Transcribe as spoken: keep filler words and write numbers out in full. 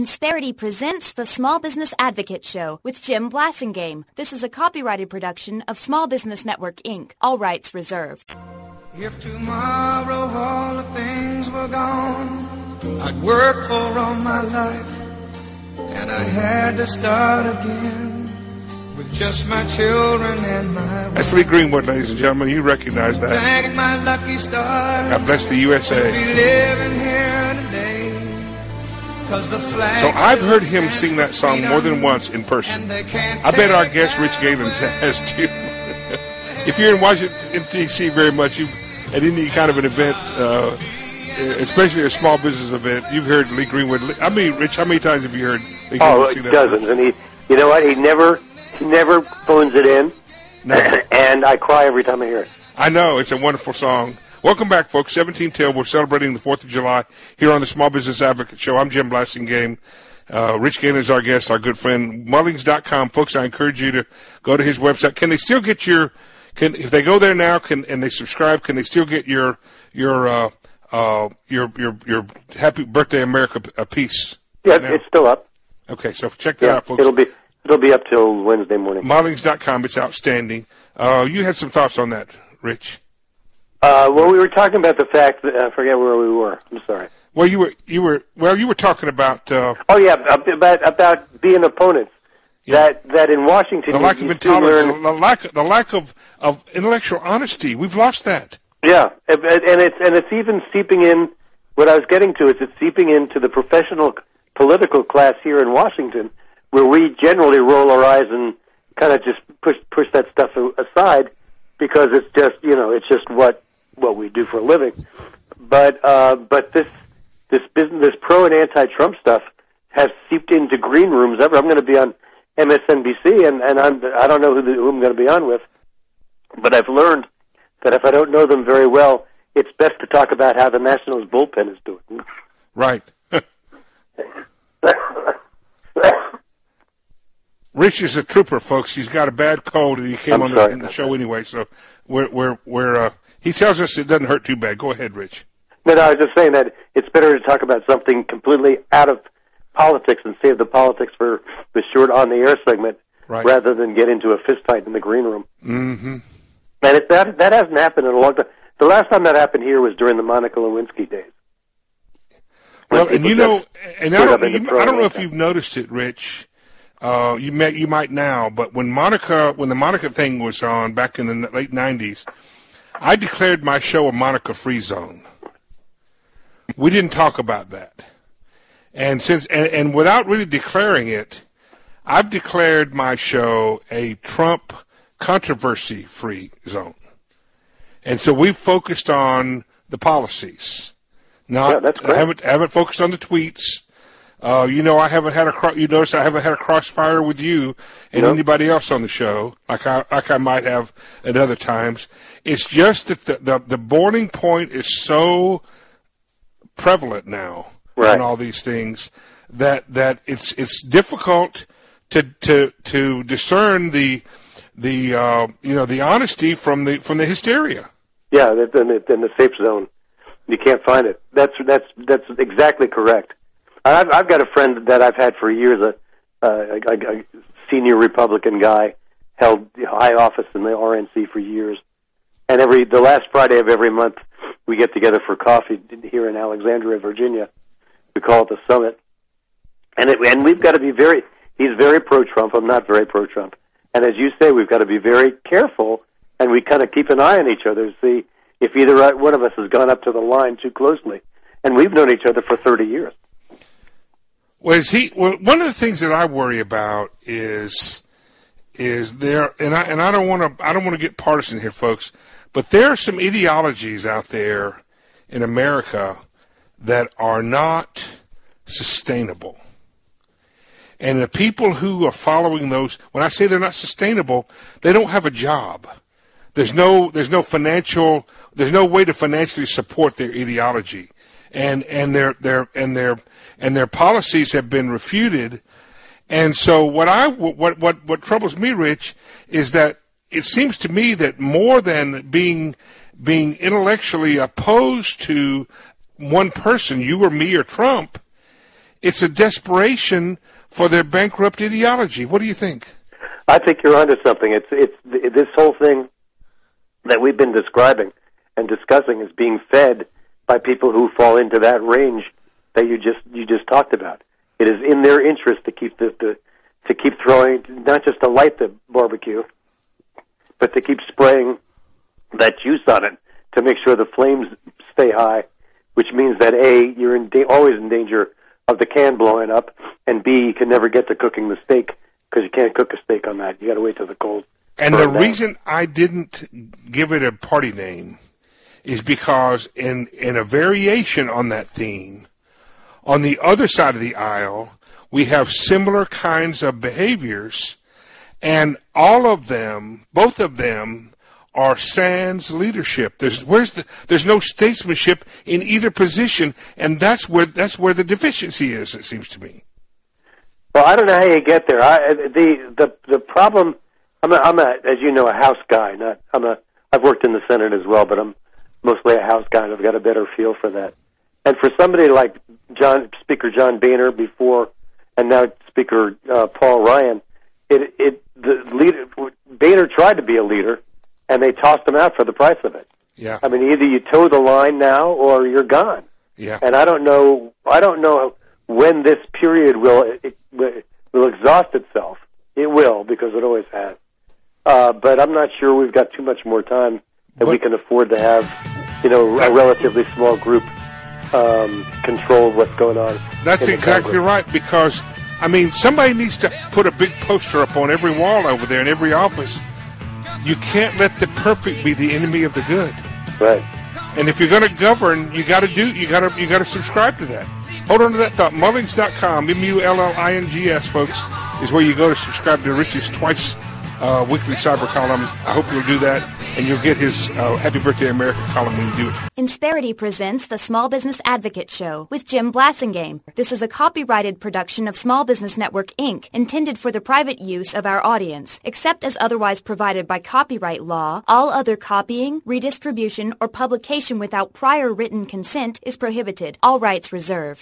Insperity presents the Small Business Advocate Show with Jim Blasingame. This is a copyrighted production of Small Business Network, Incorporated. All rights reserved. If tomorrow all the things were gone I'd worked for all my life, and I had to start again with just my children and my wife. That's Lee Greenwood, ladies and gentlemen. You recognize that. Thank my lucky stars. God bless the U S A. To be living here today. The so I've heard him sing that song more than once in person. I bet our guest Rich Galen has too. If you're in Washington, D C very much, you've at any kind of an event, uh, especially a small business event, you've heard Lee Greenwood. I mean, Rich, how many times have you heard Lee Greenwood oh, sing that? Dozens. And he, you know what? He never, he never phones it in. No. And I cry every time I hear it. I know. It's a wonderful song. Welcome back, folks. seventeen till. We're celebrating the fourth of July here on the Small Business Advocate Show. I'm Jim Blasingame. Uh, Rich Galen is our guest, our good friend. Mullings dot com. Folks, I encourage you to go to his website. Can they still get your, can, if they go there now can, and they subscribe, can they still get your, your, uh, uh, your, your, your Happy Birthday America a piece? Yeah, right it's still up. Okay, so check that yeah, out, folks. It'll be, it'll be up till Wednesday morning. Mullings dot com. It's outstanding. Uh, you had some thoughts on that, Rich. Uh, well, we were talking about the fact that I forget where we were. I'm sorry. Well, you were you were well, you were talking about. Uh, oh yeah, about about being opponents. Yeah. That that in Washington, the lack you, of you intolerance, learn, the lack the lack of, of intellectual honesty. We've lost that. Yeah, and it's and it's even seeping in. What I was getting to is it's seeping into the professional political class here in Washington, where we generally roll our eyes and kind of just push push that stuff aside because it's just you know it's just what. what we do for a living, but uh, but this this business, this pro and anti-Trump stuff has seeped into green rooms. I'm going to be on M S N B C, and, and I'm I don't know who, the, who I'm going to be on with, but I've learned that if I don't know them very well, it's best to talk about how the Nationals bullpen is doing. Right. Rich is a trooper, folks. He's got a bad cold, and he came I'm on sorry, the, the show anyway. So we're we're we're. Uh, He tells us it doesn't hurt too bad. Go ahead, Rich. No, no, I was just saying that it's better to talk about something completely out of politics and save the politics for the short on-the-air segment right. rather than get into a fistfight in the green room. Mm-hmm. And it, that that hasn't happened in a long time. The last time that happened here was during the Monica Lewinsky days. Well, and you know, and I don't, you, I don't know if you've noticed it, Rich. Uh, you may, you might now, but when Monica, when the Monica thing was on back in the late nineties, I declared my show a Monica-free zone. We didn't talk about that, and since and, and without really declaring it, I've declared my show a Trump controversy-free zone, and so we've focused on the policies. Not, yeah, that's great. I haven't haven't focused on the tweets. Uh, you know, I haven't had a cro- you notice I haven't had a crossfire with you and nope. anybody else on the show like I like I might have at other times. It's just that the the, the boiling point is so prevalent now right. on all these things that that it's it's difficult to to to discern the the uh, you know the honesty from the from the hysteria. Yeah, in the, in the safe zone, you can't find it. That's that's that's exactly correct. I've, I've got a friend that I've had for years, a, a, a, a senior Republican guy, held high office in the R N C for years. And every the last Friday of every month, we get together for coffee here in Alexandria, Virginia. We call it the Summit. And it, and we've got to be very, he's very pro-Trump, I'm not very pro-Trump. And as you say, we've got to be very careful, and we kind of keep an eye on each other to see if either one of us has gone up to the line too closely. And we've known each other for thirty years. Well, is he? Well, one of the things that I worry about is is there, and I and I don't want to I don't want to get partisan here, folks, but there are some ideologies out there in America that are not sustainable, and the people who are following those, when I say they're not sustainable, they don't have a job. There's no there's no financial there's no way to financially support their ideology, and and their their and their and their policies have been refuted. And so what I what what what troubles me, Rich, is that it seems to me that more than being being intellectually opposed to one person, you or me or Trump, it's a desperation for their bankrupt ideology. What do you think? I think you're onto something. It's it's this whole thing that we've been describing and discussing is being fed by people who fall into that range that you just you just talked about. It is in their interest to keep the, the to keep throwing, not just to light the barbecue, but to keep spraying that juice on it to make sure the flames stay high, which means that A, you're in da- always in danger of the can blowing up, and B, you can never get to cooking the steak because you can't cook a steak on that. You got to wait till the cold. And the reason I didn't give it a party name is because in in a variation on that theme, on the other side of the aisle, we have similar kinds of behaviors, and all of them, both of them, are sans leadership. There's where's the there's no statesmanship in either position, and that's where that's where the deficiency is. It seems to me. Well, I don't know how you get there. I, the the the problem. I'm a, I'm a as you know a House guy. Not I'm a I've worked in the Senate as well, but I'm mostly a House guy, and I've got a better feel for that. And for somebody like John Speaker John Boehner before, and now Speaker uh, Paul Ryan, it it the leader Boehner tried to be a leader. And they tossed them out for the price of it. Yeah. I mean, either you toe the line now or you're gone. Yeah. And I don't know. I don't know when this period will it, will exhaust itself. It will because it always has. Uh, but I'm not sure we've got too much more time that but, we can afford to have, you know, a relatively small group um, control what's going on. That's exactly right. Because I mean, somebody needs to put a big poster up on every wall over there in every office. You can't let the perfect be the enemy of the good. Right. And if you're going to govern, you got to do. You got to. You got to subscribe to that. Hold on to that thought. Mullings dot com, M U L L I N G S, folks, is where you go to subscribe to Rich's twice uh, weekly cyber column. I hope you'll do that, and you'll get his uh, Happy Birthday America column when you do it. Insperity presents the Small Business Advocate Show with Jim Blassingame. This is a copyrighted production of Small Business Network, Incorporated, intended for the private use of our audience. Except as otherwise provided by copyright law, all other copying, redistribution, or publication without prior written consent is prohibited. All rights reserved.